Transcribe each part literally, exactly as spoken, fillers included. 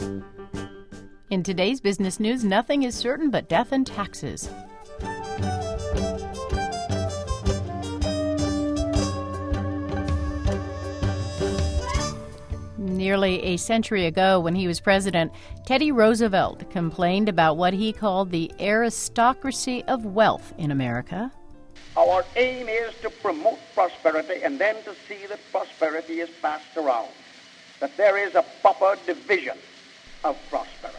In today's business news, nothing is certain but death and taxes. Nearly a century ago, when he was president, Teddy Roosevelt complained about what he called the aristocracy of wealth in America. Our aim is to promote prosperity and then to see that prosperity is passed around, that there is a proper division of prosperity.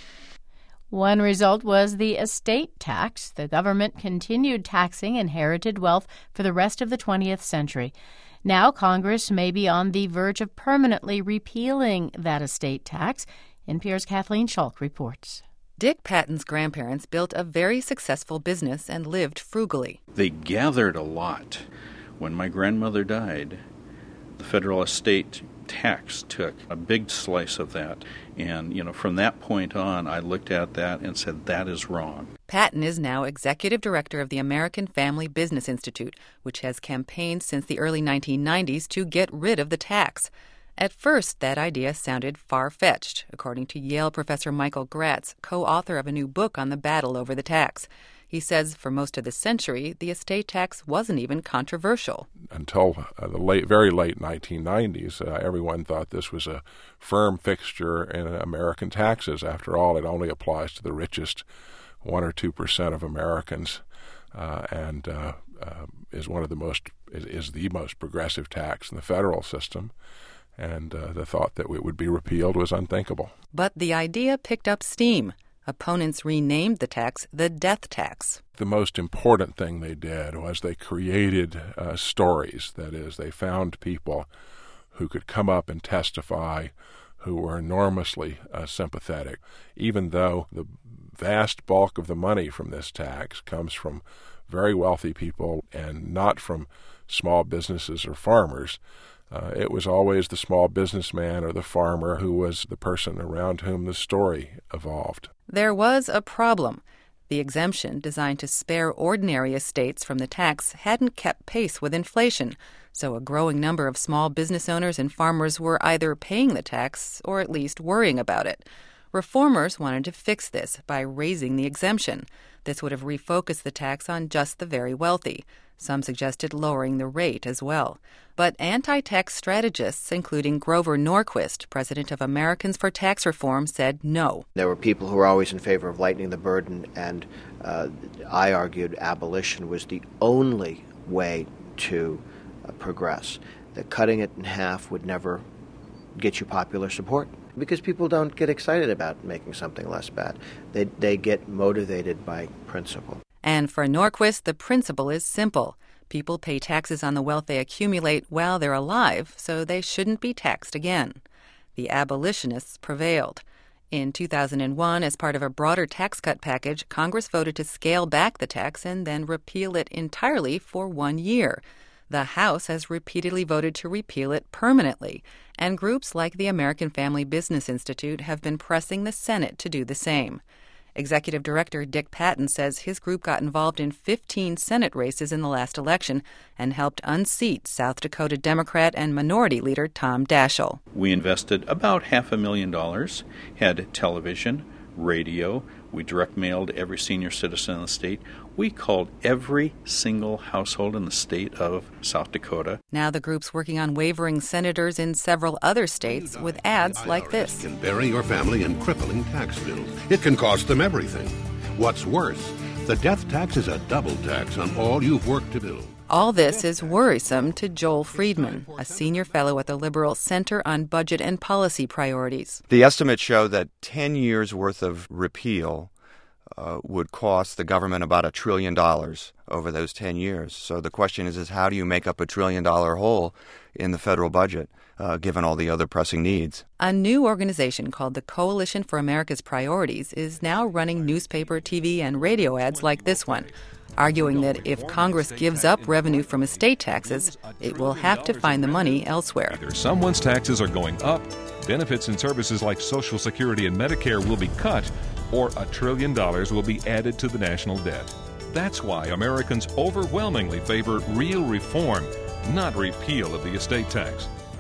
One result was the estate tax. The government continued taxing inherited wealth for the rest of the twentieth century. Now Congress may be on the verge of permanently repealing that estate tax. N P R's Kathleen Schulk reports. Dick Patton's grandparents built a very successful business and lived frugally. They gathered a lot. When my grandmother died, the federal estate tax took a big slice of that. And, you know, from that point on, I looked at that and said, that is wrong. Patton is now executive director of the American Family Business Institute, which has campaigned since the early nineteen nineties to get rid of the tax. At first, that idea sounded far-fetched, according to Yale professor Michael Gratz, co-author of a new book on the battle over the tax. He says for most of the century, the estate tax wasn't even controversial. Until uh, the late, very late nineteen nineties, uh, everyone thought this was a firm fixture in American taxes. After all, it only applies to the richest one or two percent of Americans, uh, and uh, uh, is one of the most is, is the most progressive tax in the federal system. And uh, the thought that it would be repealed was unthinkable. But the idea picked up steam. Opponents renamed the tax the death tax. The most important thing they did was they created uh, stories. That is, they found people who could come up and testify who were enormously uh, sympathetic, even though the vast bulk of the money from this tax comes from very wealthy people and not from small businesses or farmers. Uh, it was always the small businessman or the farmer who was the person around whom the story evolved. There was a problem. The exemption, designed to spare ordinary estates from the tax, hadn't kept pace with inflation, so a growing number of small business owners and farmers were either paying the tax or at least worrying about it. Reformers wanted to fix this by raising the exemption. This would have refocused the tax on just the very wealthy. Some suggested lowering the rate as well. But anti-tax strategists, including Grover Norquist, president of Americans for Tax Reform, said no. There were people who were always in favor of lightening the burden, and uh, I argued abolition was the only way to uh, progress. That cutting it in half would never get you popular support, because people don't get excited about making something less bad. They, they get motivated by principle. And for Norquist, the principle is simple. People pay taxes on the wealth they accumulate while they're alive, so they shouldn't be taxed again. The abolitionists prevailed. In two thousand one, as part of a broader tax cut package, Congress voted to scale back the tax and then repeal it entirely for one year. The House has repeatedly voted to repeal it permanently, and groups like the American Family Business Institute have been pressing the Senate to do the same. Executive Director Dick Patton says his group got involved in fifteen Senate races in the last election and helped unseat South Dakota Democrat and Minority Leader Tom Daschle. We invested about half a million dollars, had television, radio, we direct mailed every senior citizen in the state. We called every single household in the state of South Dakota. Now the group's working on wavering senators in several other states with ads like this. It can bury your family in crippling tax bills. It can cost them everything. What's worse, the death tax is a double tax on all you've worked to build. All this is worrisome to Joel Friedman, a senior fellow at the Liberal Center on Budget and Policy Priorities. The estimates show that ten years' worth of repeal uh, would cost the government about a trillion dollars over those ten years. So the question is, is how do you make up a trillion-dollar hole in the federal budget, uh, given all the other pressing needs? A new organization called the Coalition for America's Priorities is now running newspaper, T V, and radio ads like this one, arguing that if Congress gives up revenue from estate taxes, it will have to find the money elsewhere. Either someone's taxes are going up, benefits and services like Social Security and Medicare will be cut, or a trillion dollars will be added to the national debt. That's why Americans overwhelmingly favor real reform, not repeal of the estate tax.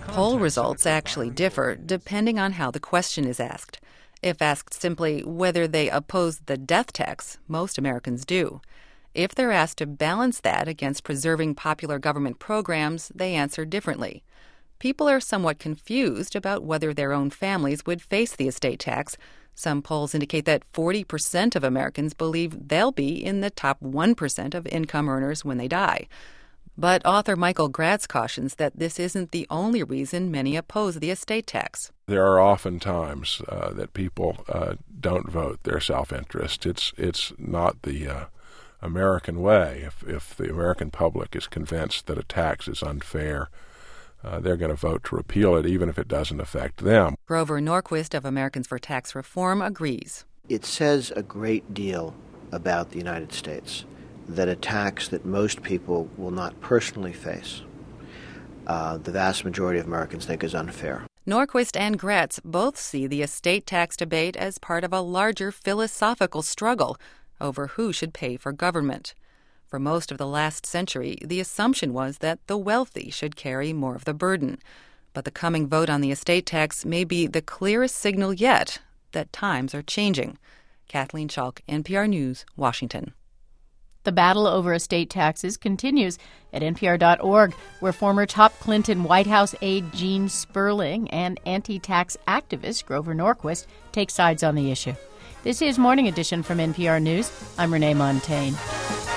Poll results actually differ depending on how the question is asked. If asked simply whether they oppose the death tax, most Americans do. If they're asked to balance that against preserving popular government programs, they answer differently. People are somewhat confused about whether their own families would face the estate tax. Some polls indicate that forty percent of Americans believe they'll be in the top one percent of income earners when they die. But author Michael Gratz cautions that this isn't the only reason many oppose the estate tax. There are often times uh, that people uh, don't vote their self-interest. It's it's not the uh, American way. If, if the American public is convinced that a tax is unfair, Uh, they're going to vote to repeal it, even if it doesn't affect them. Grover Norquist of Americans for Tax Reform agrees. It says a great deal about the United States that a tax that most people will not personally face, uh, the vast majority of Americans think is unfair. Norquist and Gratz both see the estate tax debate as part of a larger philosophical struggle over who should pay for government. For most of the last century, the assumption was that the wealthy should carry more of the burden. But the coming vote on the estate tax may be the clearest signal yet that times are changing. Kathleen Schalk, N P R News, Washington. The battle over estate taxes continues at N P R dot org, where former top Clinton White House aide Gene Sperling and anti-tax activist Grover Norquist take sides on the issue. This is Morning Edition from N P R News. I'm Renee Montaigne.